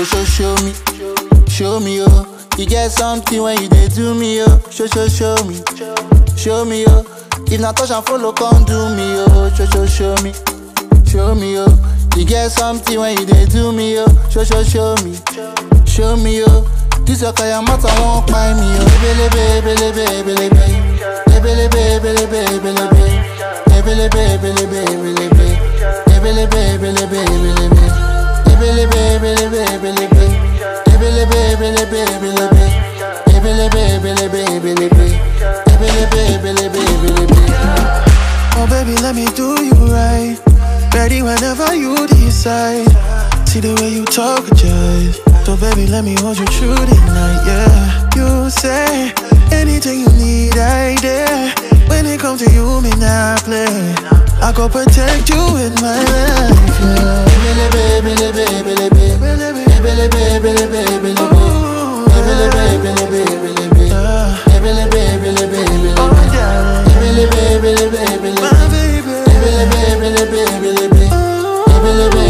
show me, oh. You get something when you dey do me, oh. Show me, oh. If not touch and follow, come do me, oh. Show me, oh. You get something when you dey do me, oh. Show me, oh. This your kaya mata won't buy me, oh. Oh baby, let me do you right. Ready whenever you decide. See the way you talk with jive. So baby, let me hold you through the night, yeah. You say anything you need, I dare. When it comes to you, me not play. I go protect you in my life, yeah. My baby.